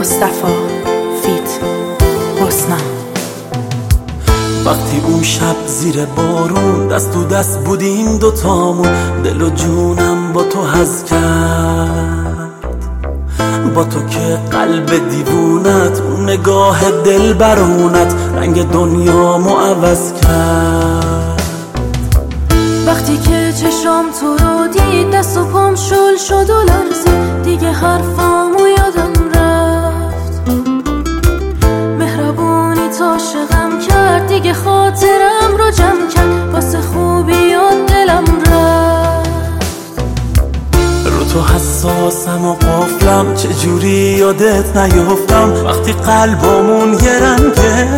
مصطفی فیت حسنا. وقتی اون شب زیر بارون دست تو دست بودیم دوتامون، دل و جونم با تو حظ کرد، با تو که قلب دیوونت، اون نگاه دل برونت رنگ دنیامو عوض کرد. وقتی که چشام تو رو دید دست و پام شل شد و لرزید، دیگه حرفامو یادم رفت، مهربونی تا عاشقم کرد، دیگه خاطرم رو جمع کرد، واسه خوبی و دلم رفت. رو تو حساسم و قفلم، چجوری یادت نیفتم وقتی قلبمون یه رنگه.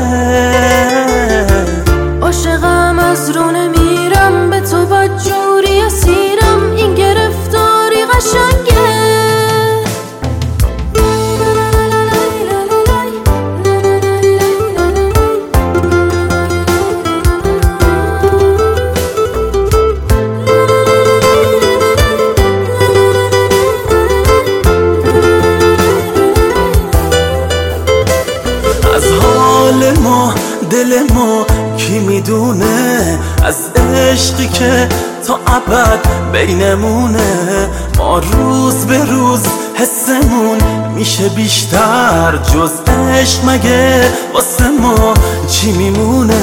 عاشقم از رو نمیرم، به تو بدجوری اسیرم، این گرفتاری قشنگه. از حال ما دل ما کی میدونه، از عشقی که تا ابد بینمونه. ما روز به روز حسمون میشه بیشتر، جز عشق مگه واسه ما چی میمونه.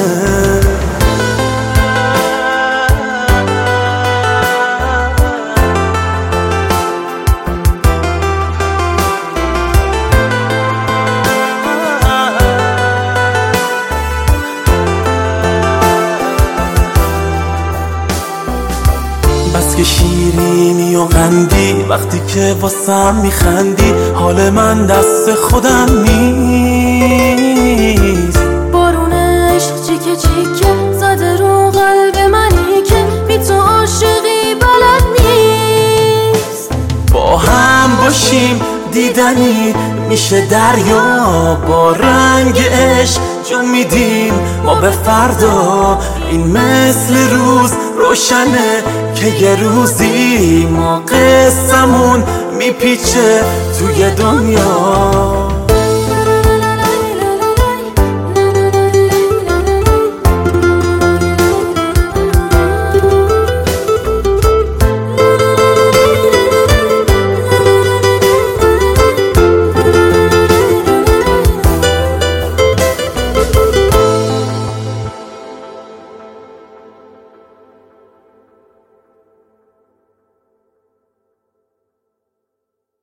بس که شیرینی و قندی، وقتی که واسم میخندی حال من دست خودم نیست. بارون عشق چیکه چیکه زده رو قلب منی که بی تو عاشقی بلد نیست. با هم باشیم دیدنی میشه دریا، با رنگ عشق جون میدیم ما به فردا. این مثل روز روشنه که یه روزی ما قصمون میپیچه توی دنیا.